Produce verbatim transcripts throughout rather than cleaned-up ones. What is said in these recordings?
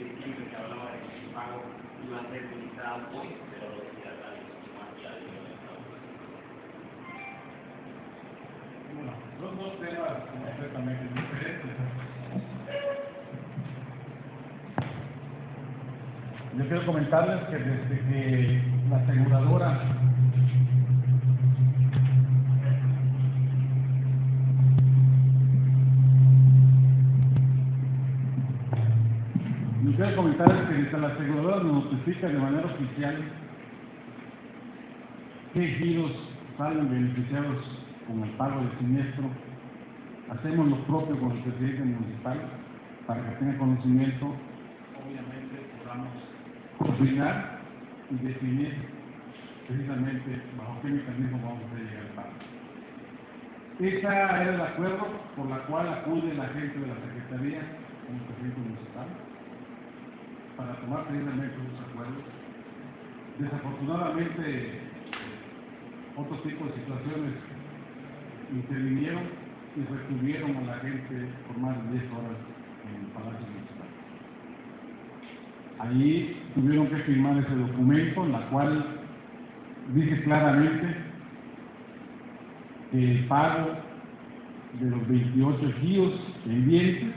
diciembre que hablaba de que el pago iba a ser utilizado hoy, pero los destinatarios no han ya estado. Bueno, son dos temas completamente diferentes. Yo quiero comentarles que desde que la aseguradora Yo quiero comentarles que desde la aseguradora nos notifica de manera oficial qué giros salen beneficiados con el pago del siniestro. Hacemos lo propio con el presidente municipal para que tenga conocimiento, obviamente podamos coordinar y definir precisamente bajo qué mecanismo vamos a llegar al pago. Ese era el acuerdo por la cual acude la gente de la Secretaría con el presidente municipal para tomar precisamente esos acuerdos. Desafortunadamente, otro tipo de situaciones intervinieron y retuvieron a la gente por más de diez horas en el Palacio Municipal. Allí tuvieron que firmar ese documento, en la cual dice claramente que el pago de los veintiocho giros pendientes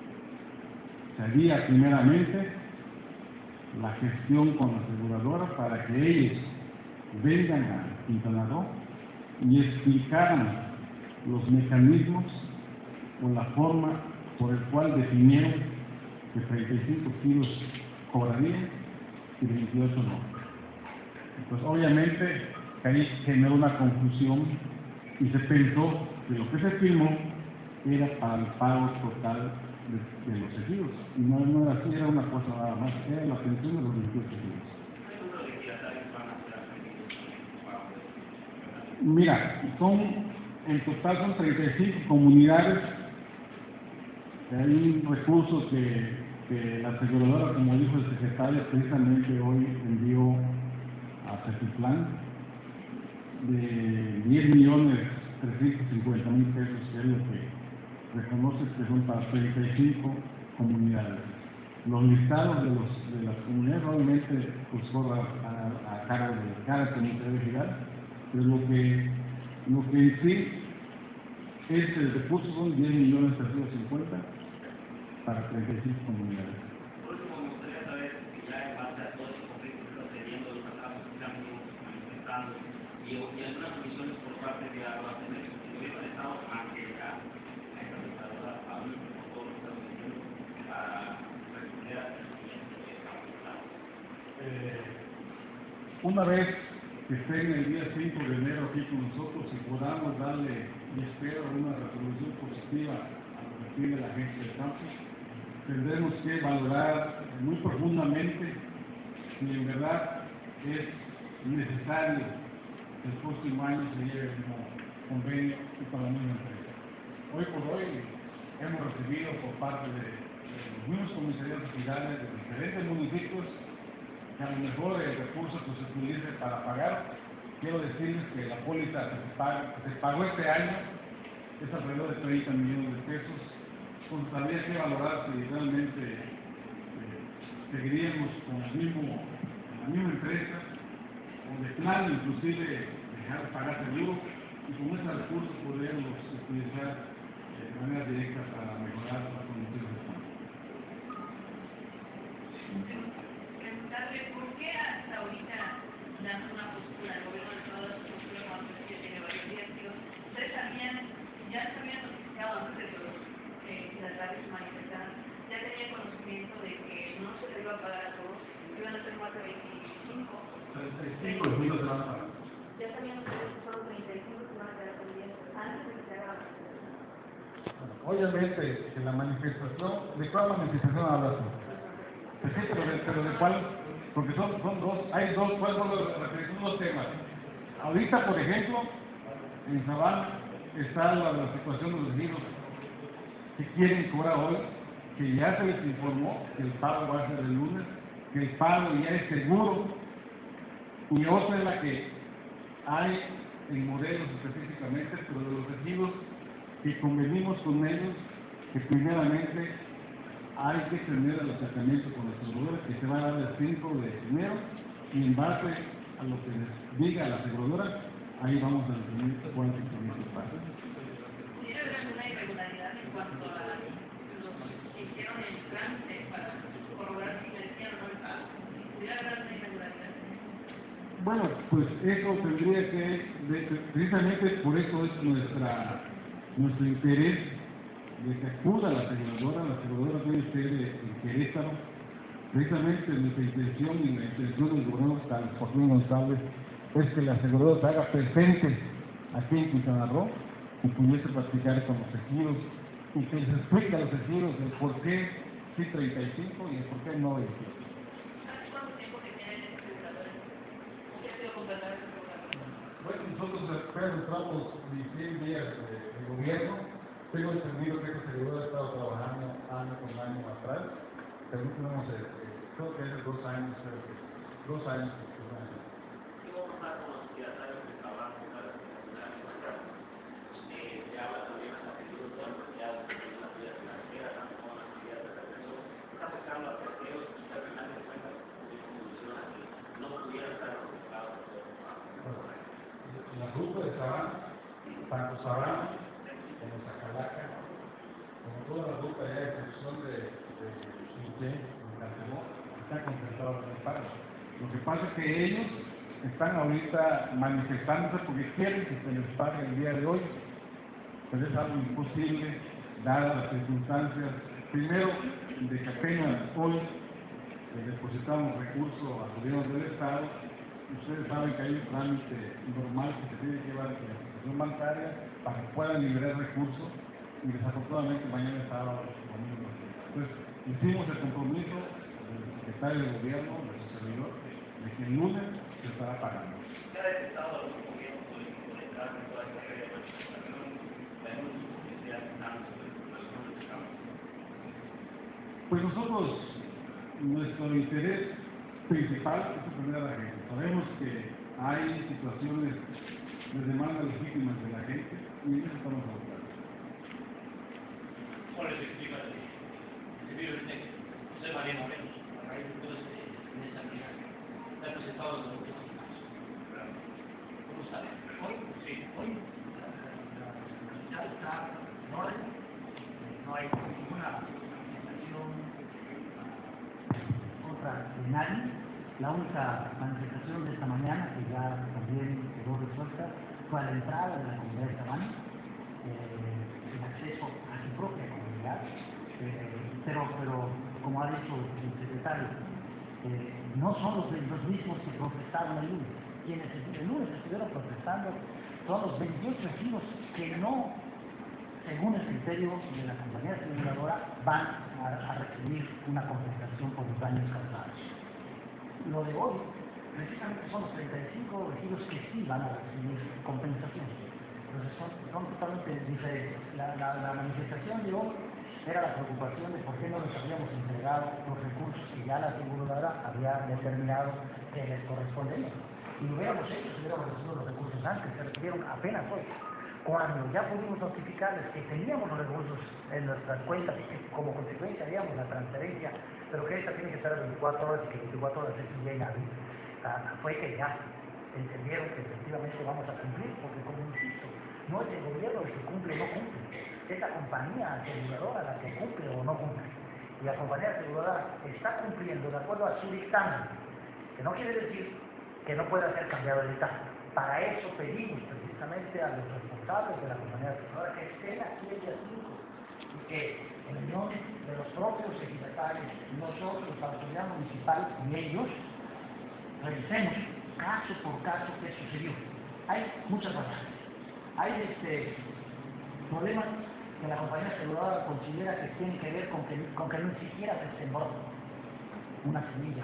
sería primeramente la gestión con la aseguradora para que ellos vengan a Quintana Roo y explicaran los mecanismos o la forma por el cual definieron que treinta y cinco kilos cobrarían y veintiocho no. Pues obviamente ahí generó una confusión y se pensó que lo que se firmó era para el pago total de, de los ejidos. Y no, no era así, era una cosa nada más, era la pensión de los veintiocho ejidos. Mira, son, en total son treinta y cinco comunidades. Hay un recurso que, que la aseguradora, como dijo el secretario, precisamente hoy envió a Cetitlán de diez millones trescientos cincuenta mil pesos, que es lo que reconoce que son para treinta y cinco comunidades. Los listados de, los, de las comunidades realmente pues corra a, a cargo de cada comité vecinal, pero lo que, lo que en sí es el recurso son diez millones trescientos cincuenta para treinta y cinco comunidades. Por último, me gustaría saber si ya en base a todo este conflicto que está teniendo, los atrasos que han ido manifestando y, y algunas comisiones por parte de la Guatemala, el gobierno del Estado ante a esta dictadura a mí, por todo lo que está sucediendo, para responder a el siguiente que estamos hablando. Eh, una vez que estén el día cinco de enero aquí con nosotros y podamos darle, y espero, una resolución positiva a lo que pide la gente del campo, tendremos que valorar muy profundamente si en verdad es necesario que el próximo año se lleve un convenio y para la misma empresa. Hoy por hoy hemos recibido por parte de, de los mismos comisarios fiscales de diferentes municipios que a lo mejor el recurso que se utilice para pagar, quiero decirles que la póliza que se, paga, que se pagó este año es alrededor de treinta millones de pesos. Pues habría que valorar si realmente eh, seguiríamos con el mismo, la misma empresa o de plano inclusive dejar de pagar seguro y con esos recursos podríamos utilizar eh, de manera directa para mejorar las condiciones de campo. Preguntarle por qué hasta ahorita dan una postura, el gobierno de todas las posturas cuando es que tiene varios días, pero ustedes sabían, ya se habían notificado antes de que los ciudadanos se manifestaran, ya tenían conocimiento de que no se les iba a pagar a todos, iban a ser más de veinticinco. treinta y cinco y no se van a pagar. Ya sabían ustedes que son los treinta y cinco que van a quedar pendientes antes de que se haga la manifestación. Bueno, obviamente que la manifestación, ¿de cuál manifestación hablas tú? Pues sí, pero de, pero de cuál, porque son, son dos, hay dos, ¿cuáles son los, son dos temas? Ahorita, por ejemplo, en Sabana está la, la situación de los giros que quieren cobrar hoy, que ya se les informó que el pago va a ser el lunes, que el pago ya es seguro, y otra es la que hay en Morelos específicamente, pero de los residuos que convenimos con ellos, que primeramente hay que tener el acercamiento con la aseguradora que se va a dar el cinco de enero y en base a lo que les diga la aseguradora, ahí vamos a definir cuál es el servicio para. ¿Tiene alguna irregularidad en cuanto a los que hicieron el trámite para corroborar si merecían o no el pago? ¿Pudiera haber alguna irregularidad? Bueno, pues eso tendría que, de, precisamente por eso es nuestra, nuestro interés de que acuda la aseguradora. La aseguradora tiene sede en Querétaro. Precisamente nuestra intención y la intención del gobernador Carlos Joaquín González es que la aseguradora se haga presente aquí en Quintana Roo y pudiese platicar con los ejidos y que les explique a los ejidos el por qué sí treinta y cinco y el por qué no veintiocho. ¿Hace cuánto tiempo que tienen aseguradores? ¿Qué ha sido contratar ese asegurador? Bueno, nosotros apenas entramos dieciséis días de, de gobierno. Tengo entendido que esta aseguradora ha estado trabajando año con año atrás, pero no tenemos, eh, creo que hace dos años, creo que dos años. Dos años. ¿Qué va a pasar con los ciudadanos de trabajo para asegurar el mercado? Eh, se habla también hasta que los bancos ya tienen una vida financiera, tanto como las actividades de regreso, está afectando a terceros y al final de cuentas funciona que no pudiera estar controlado por todo el trabajo. La ruta de Sabana, tanto Sabana como Zacalaca, como toda la ruta ya de excepción de Chinché y Canteló, están concentrados en el paro. Lo que pasa es que ellos están ahorita manifestándose porque quieren que se les pague el día de hoy, pero es algo imposible dadas las circunstancias, primero, de que apenas hoy le depositamos recursos al gobierno del Estado. Ustedes saben que hay un trámite normal que se tiene que llevar a la institución bancaria para que puedan liberar recursos y desafortunadamente mañana es sábado o domingo. Entonces, hicimos el compromiso del secretario de gobierno, de su servidor, de que el lunes se estará pagando. ¿Se ha detectado algún gobierno político detrás de toda esta red de manifestación? ¿Algún grupo que sea dando algunos de campo? Pues nosotros, nuestro interés principal es atender a la gente. Sabemos que hay situaciones de demanda legítimas de la gente y en eso estamos trabajando. ¿Cuál es la perspectiva de recibir el texto? José María Moreno, a raíz de todo este, en esta manera, se ha presentado en los últimos casos. ¿Cómo está? ¿Hoy? Sí, hoy. Ya está en orden, no hay ninguna manifestación contra de nadie. La única manifestación de esta mañana, que ya también quedó resuelta, fue a la entrada de la comunidad de Sabana, eh, el acceso a su propia comunidad, eh, pero, pero como ha dicho el secretario, eh, no son los, los mismos que protestaron el lunes. Quienes el lunes estuvieron protestando son los veintiocho ejidos que no, según el criterio de la compañía aseguradora, van a, a recibir una compensación por los daños causados. Lo de hoy, precisamente son los treinta y cinco ejidos que sí van a recibir compensación. Entonces son, son totalmente diferentes. La, la, la manifestación de hoy era la preocupación de por qué no les habíamos entregado los recursos que ya la aseguradora había determinado que les correspondían. Y lo hubiéramos hecho si hubiéramos recibido los recursos antes, se recibieron apenas hoy. Cuando ya pudimos notificarles que teníamos los recursos en nuestras cuentas y que como consecuencia haríamos la transferencia, pero que esta tiene que estar a veinticuatro horas y que veinticuatro horas es bien hábil, fue que ya entendieron que efectivamente vamos a cumplir, porque como insisto, no es el gobierno el que cumple o no cumple, es la compañía aseguradora la que cumple o no cumple. Y la compañía aseguradora está cumpliendo de acuerdo a su dictamen, que no quiere decir que no pueda ser cambiado el dictamen. Para eso pedimos precisamente a los responsables de la compañía aseguradora que estén aquí el día cinco y que en unión de los propios ejidatarios, nosotros, la autoridad municipal y ellos, revisemos caso por caso qué sucedió. Hay muchas variables. Hay este, problemas que la compañía aseguradora considera que tienen que ver con que, con que ni siquiera se sembró una semilla.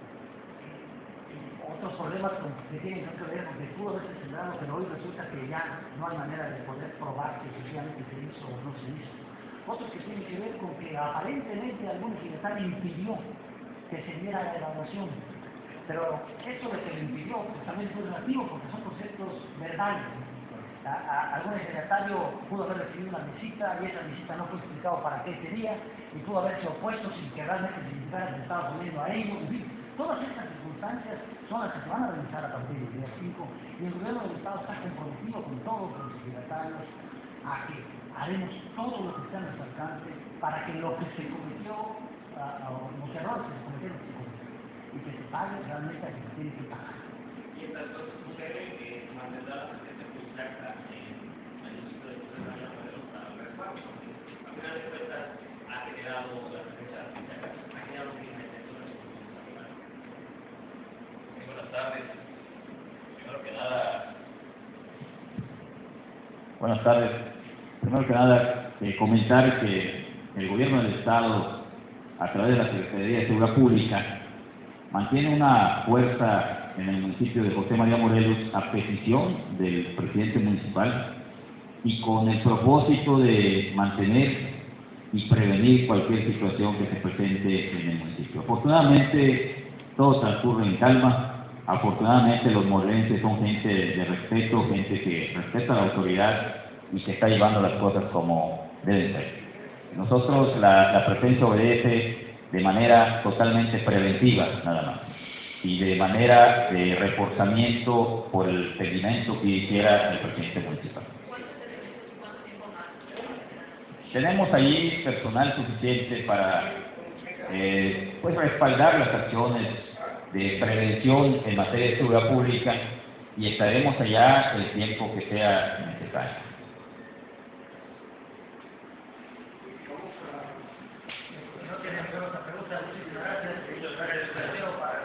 Otros problemas que tienen que ver con que pudo haberse sembrado, pero hoy resulta que ya no hay manera de poder probar que efectivamente se hizo o no se hizo. Otros que tienen que ver con que aparentemente algún secretario impidió que se diera la evaluación. Pero eso de que lo impidió pues, también es relativo porque son conceptos verbales. a, a, algún secretario pudo haber recibido una visita y esa visita no fue explicado para qué quería y pudo haberse opuesto sin que realmente significara que se estaba poniendo a ello. En fin, todas estas circunstancias son las que se van a revisar a partir del día cinco y el gobierno del Estado está comprometido con todos los secretarios a que haremos todo lo que esté a nuestro alcance para que lo que se cometió, a, a, los errores que se cometieron, se cometieron y que se pague realmente a que se tiene que pagar. Y entonces sucede que mantendrá la presencia exacta en el inicio de su desarrollo para el resguardo. A final de cuentas, ha generado la presencia ha generado un clima de tensión en la Muy buenas tardes. Primero que nada, buenas tardes. Primero que nada, eh, comentar que el Gobierno del Estado, a través de la Secretaría de Seguridad Pública, mantiene una fuerza en el municipio de José María Morelos a petición del presidente municipal y con el propósito de mantener y prevenir cualquier situación que se presente en el municipio. Afortunadamente, todo transcurre en calma. Afortunadamente, los morelenses son gente de respeto, gente que respeta la autoridad y que está llevando las cosas como deben ser. Nosotros, la, la presencia obedece de manera totalmente preventiva, nada más, y de manera de reforzamiento por el seguimiento que hiciera el presidente municipal. Tenemos allí personal suficiente para eh, pues respaldar las acciones de prevención en materia de seguridad pública y estaremos allá el tiempo que sea necesario.